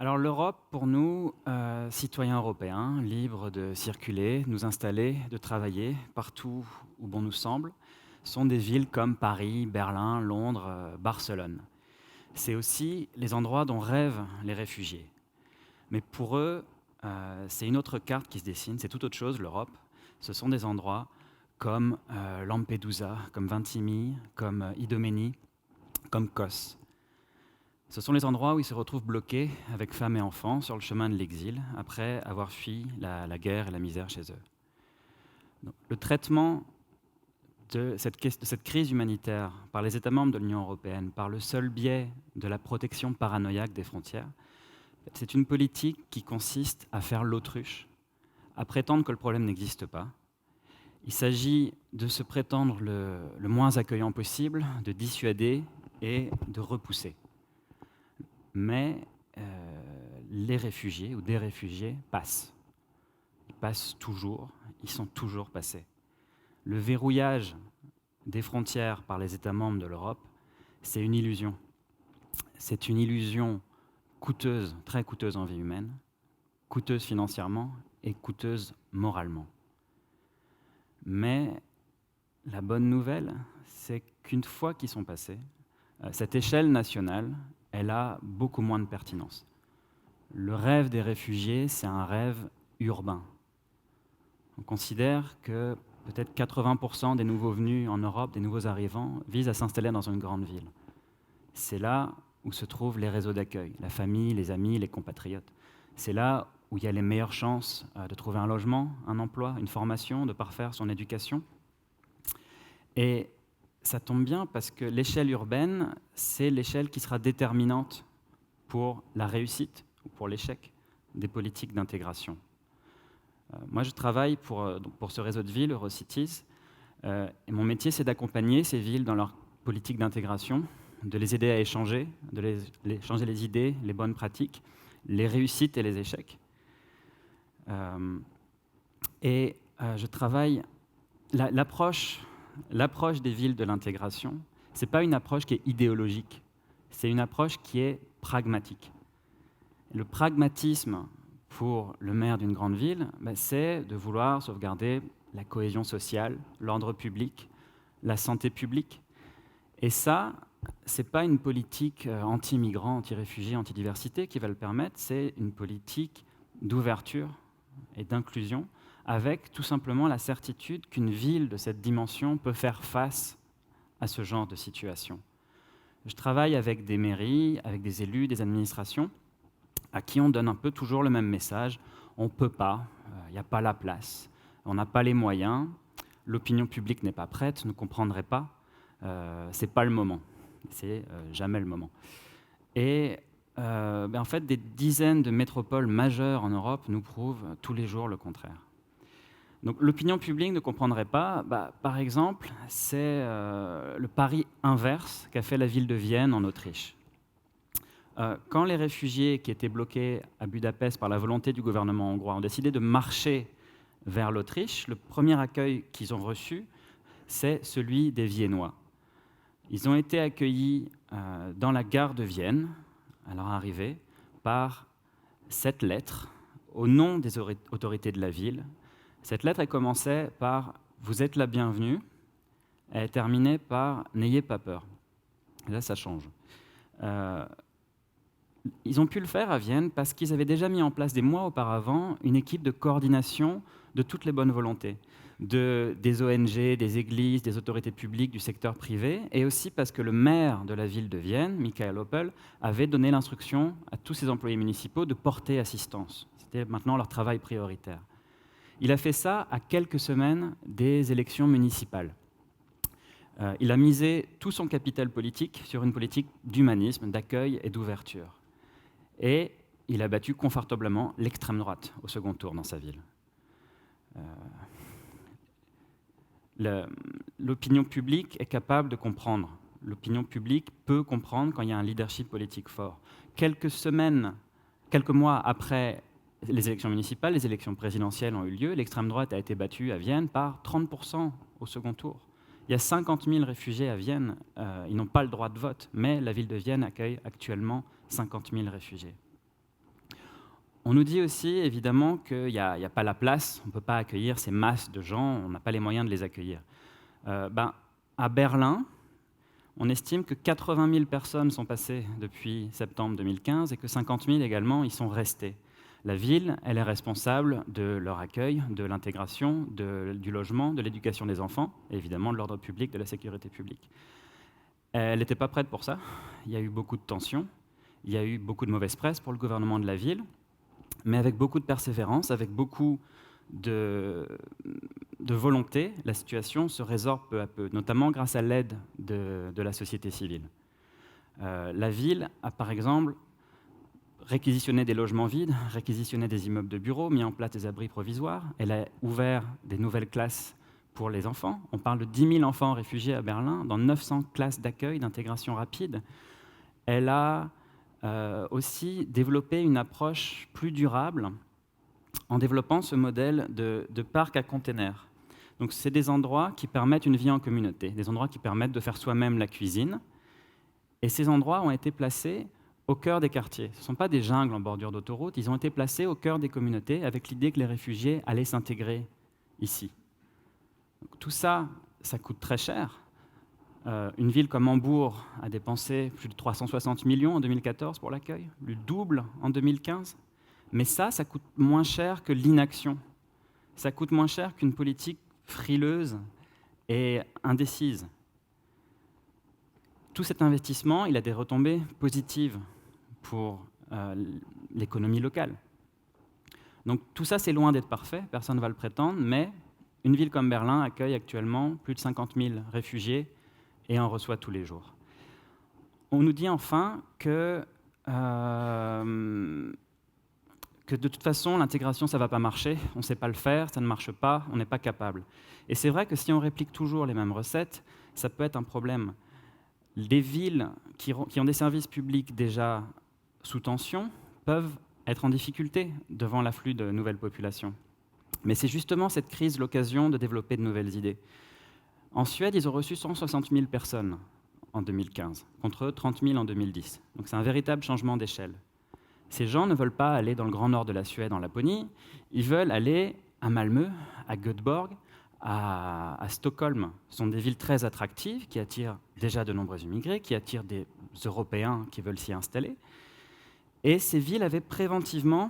Alors l'Europe, pour nous, citoyens européens, libres de circuler, nous installer, de travailler partout où bon nous semble, sont des villes comme Paris, Berlin, Londres, Barcelone. C'est aussi les endroits dont rêvent les réfugiés. Mais pour eux, c'est une autre carte qui se dessine, c'est tout autre chose, l'Europe. Ce sont des endroits comme Lampedusa, comme Vintimille, comme Idomeni, comme Kos. Ce sont les endroits où ils se retrouvent bloqués avec femmes et enfants sur le chemin de l'exil, après avoir fui la guerre et la misère chez eux. Donc, le traitement de cette crise humanitaire par les États membres de l'Union européenne, par le seul biais de la protection paranoïaque des frontières, c'est une politique qui consiste à faire l'autruche, à prétendre que le problème n'existe pas. Il s'agit de se prétendre le moins accueillant possible, de dissuader et de repousser. Mais les réfugiés ou des réfugiés passent. Ils passent toujours, ils sont toujours passés. Le verrouillage des frontières par les États membres de l'Europe, c'est une illusion. C'est une illusion coûteuse, très coûteuse en vie humaine, coûteuse financièrement et coûteuse moralement. Mais la bonne nouvelle, c'est qu'une fois qu'ils sont passés, cette échelle nationale, elle a beaucoup moins de pertinence. Le rêve des réfugiés, c'est un rêve urbain. On considère que peut-être 80% des nouveaux venus en Europe, des nouveaux arrivants, visent à s'installer dans une grande ville. C'est là où se trouvent les réseaux d'accueil, la famille, les amis, les compatriotes. C'est là où il y a les meilleures chances de trouver un logement, un emploi, une formation, de parfaire son éducation. Et ça tombe bien parce que l'échelle urbaine, c'est l'échelle qui sera déterminante pour la réussite ou pour l'échec des politiques d'intégration. Moi, je travaille pour ce réseau de villes, Eurocities, et mon métier, c'est d'accompagner ces villes dans leur politique d'intégration, de les aider à échanger, changer les idées, les bonnes pratiques, les réussites et les échecs. Je travaille... L'approche des villes de l'intégration, ce n'est pas une approche qui est idéologique, c'est une approche qui est pragmatique. Le pragmatisme pour le maire d'une grande ville, c'est de vouloir sauvegarder la cohésion sociale, l'ordre public, la santé publique. Et ça, ce n'est pas une politique anti-migrants, anti-réfugiés, anti-diversité qui va le permettre, c'est une politique d'ouverture et d'inclusion, avec tout simplement la certitude qu'une ville de cette dimension peut faire face à ce genre de situation. Je travaille avec des mairies, avec des élus, des administrations, à qui on donne un peu toujours le même message. On ne peut pas, il n'y a pas la place, on n'a pas les moyens, l'opinion publique n'est pas prête, ne comprendrait pas, ce n'est pas le moment, c'est jamais le moment. Et en fait, des dizaines de métropoles majeures en Europe nous prouvent tous les jours le contraire. Donc l'opinion publique ne comprendrait pas, par exemple, c'est le pari inverse qu'a fait la ville de Vienne en Autriche. Quand les réfugiés qui étaient bloqués à Budapest par la volonté du gouvernement hongrois ont décidé de marcher vers l'Autriche, le premier accueil qu'ils ont reçu, c'est celui des Viennois. Ils ont été accueillis dans la gare de Vienne, à leur arrivée, par cette lettre au nom des autorités de la ville. Cette lettre, elle commençait par « Vous êtes la bienvenue ». Elle est terminée par « N'ayez pas peur ». Là, ça change. Ils ont pu le faire à Vienne parce qu'ils avaient déjà mis en place des mois auparavant une équipe de coordination de toutes les bonnes volontés, des ONG, des églises, des autorités publiques, du secteur privé, et aussi parce que le maire de la ville de Vienne, Michael Oppel, avait donné l'instruction à tous ses employés municipaux de porter assistance. C'était maintenant leur travail prioritaire. Il a fait ça à quelques semaines des élections municipales. Il a misé tout son capital politique sur une politique d'humanisme, d'accueil et d'ouverture. Et il a battu confortablement l'extrême droite au second tour dans sa ville. L'opinion publique est capable de comprendre. L'opinion publique peut comprendre quand il y a un leadership politique fort. Quelques mois après les élections municipales, les élections présidentielles ont eu lieu. L'extrême droite a été battue à Vienne par 30% au second tour. Il y a 50 000 réfugiés à Vienne. Ils n'ont pas le droit de vote, mais la ville de Vienne accueille actuellement 50 000 réfugiés. On nous dit aussi, évidemment, qu'il n'y a pas la place, on ne peut pas accueillir ces masses de gens, on n'a pas les moyens de les accueillir. À Berlin, on estime que 80 000 personnes sont passées depuis septembre 2015 et que 50 000 également y sont restées. La ville, elle est responsable de leur accueil, de l'intégration, du logement, de l'éducation des enfants, et évidemment de l'ordre public, de la sécurité publique. Elle n'était pas prête pour ça. Il y a eu beaucoup de tensions, il y a eu beaucoup de mauvaise presse pour le gouvernement de la ville, mais avec beaucoup de persévérance, avec beaucoup de volonté, la situation se résorbe peu à peu, notamment grâce à l'aide de la société civile. La ville a par exemple réquisitionné des logements vides, réquisitionné des immeubles de bureaux, mis en place des abris provisoires. Elle a ouvert des nouvelles classes pour les enfants. On parle de 10 000 enfants réfugiés à Berlin, dans 900 classes d'accueil, d'intégration rapide. Elle a aussi développé une approche plus durable en développant ce modèle de parc à containers. Donc, c'est des endroits qui permettent une vie en communauté, des endroits qui permettent de faire soi-même la cuisine. Et ces endroits ont été placés au cœur des quartiers. Ce ne sont pas des jungles en bordure d'autoroute, ils ont été placés au cœur des communautés avec l'idée que les réfugiés allaient s'intégrer ici. Donc, tout ça, ça coûte très cher. Une ville comme Hambourg a dépensé plus de 360 millions en 2014 pour l'accueil, le double en 2015. Mais ça coûte moins cher que l'inaction. Ça coûte moins cher qu'une politique frileuse et indécise. Tout cet investissement, il a des retombées positives pour l'économie locale. Donc tout ça, c'est loin d'être parfait, personne ne va le prétendre, mais une ville comme Berlin accueille actuellement plus de 50 000 réfugiés et en reçoit tous les jours. On nous dit enfin que de toute façon, l'intégration, ça ne va pas marcher, on ne sait pas le faire, ça ne marche pas, on n'est pas capable. Et c'est vrai que si on réplique toujours les mêmes recettes, ça peut être un problème. Les villes qui ont des services publics déjà sous tension peuvent être en difficulté devant l'afflux de nouvelles populations. Mais c'est justement cette crise l'occasion de développer de nouvelles idées. En Suède, ils ont reçu 160 000 personnes en 2015, contre 30 000 en 2010. Donc c'est un véritable changement d'échelle. Ces gens ne veulent pas aller dans le grand nord de la Suède, en Laponie, ils veulent aller à Malmö, à Göteborg, à Stockholm. Ce sont des villes très attractives qui attirent déjà de nombreux immigrés, qui attirent des Européens qui veulent s'y installer. Et ces villes avaient préventivement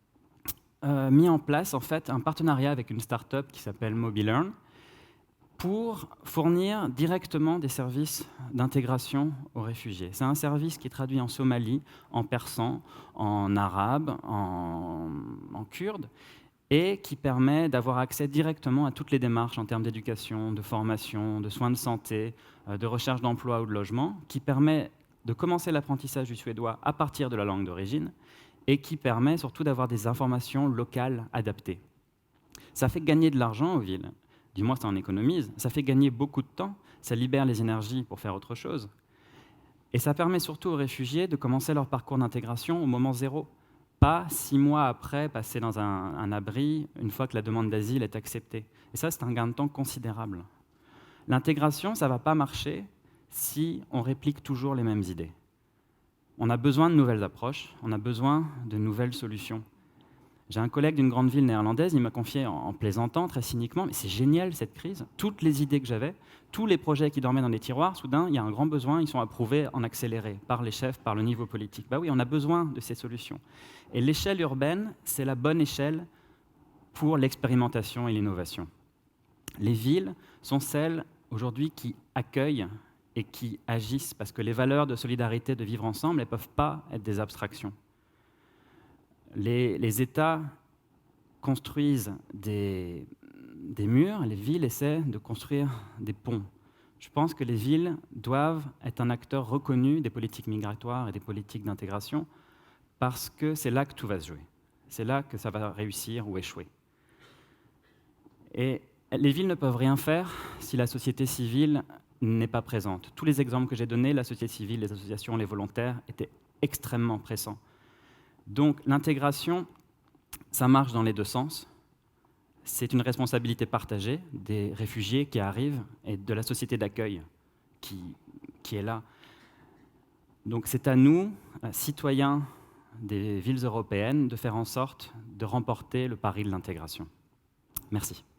mis en place en fait, un partenariat avec une start-up qui s'appelle MobiLearn pour fournir directement des services d'intégration aux réfugiés. C'est un service qui est traduit en somali, en persan, en arabe, en kurde, et qui permet d'avoir accès directement à toutes les démarches en termes d'éducation, de formation, de soins de santé, de recherche d'emploi ou de logement, qui permet de commencer l'apprentissage du suédois à partir de la langue d'origine, et qui permet surtout d'avoir des informations locales adaptées. Ça fait gagner de l'argent aux villes. Du moins, ça en économise. Ça fait gagner beaucoup de temps. Ça libère les énergies pour faire autre chose. Et ça permet surtout aux réfugiés de commencer leur parcours d'intégration au moment zéro. Pas 6 mois après, passer dans un abri, une fois que la demande d'asile est acceptée. Et ça, c'est un gain de temps considérable. L'intégration, ça ne va pas marcher si on réplique toujours les mêmes idées. On a besoin de nouvelles approches, on a besoin de nouvelles solutions. J'ai un collègue d'une grande ville néerlandaise, il m'a confié en plaisantant, très cyniquement, mais c'est génial cette crise, toutes les idées que j'avais, tous les projets qui dormaient dans les tiroirs, soudain, il y a un grand besoin, ils sont approuvés en accéléré par les chefs, par le niveau politique. Bah oui, on a besoin de ces solutions. Et l'échelle urbaine, c'est la bonne échelle pour l'expérimentation et l'innovation. Les villes sont celles, aujourd'hui, qui accueillent et qui agissent, parce que les valeurs de solidarité, de vivre ensemble, elles ne peuvent pas être des abstractions. Les États construisent des murs, les villes essaient de construire des ponts. Je pense que les villes doivent être un acteur reconnu des politiques migratoires et des politiques d'intégration parce que c'est là que tout va se jouer. C'est là que ça va réussir ou échouer. Et les villes ne peuvent rien faire si la société civile n'est pas présente. Tous les exemples que j'ai donnés, la société civile, les associations, les volontaires, étaient extrêmement pressants. Donc l'intégration, ça marche dans les deux sens. C'est une responsabilité partagée des réfugiés qui arrivent et de la société d'accueil qui est là. Donc c'est à nous, citoyens des villes européennes de faire en sorte de remporter le pari de l'intégration. Merci.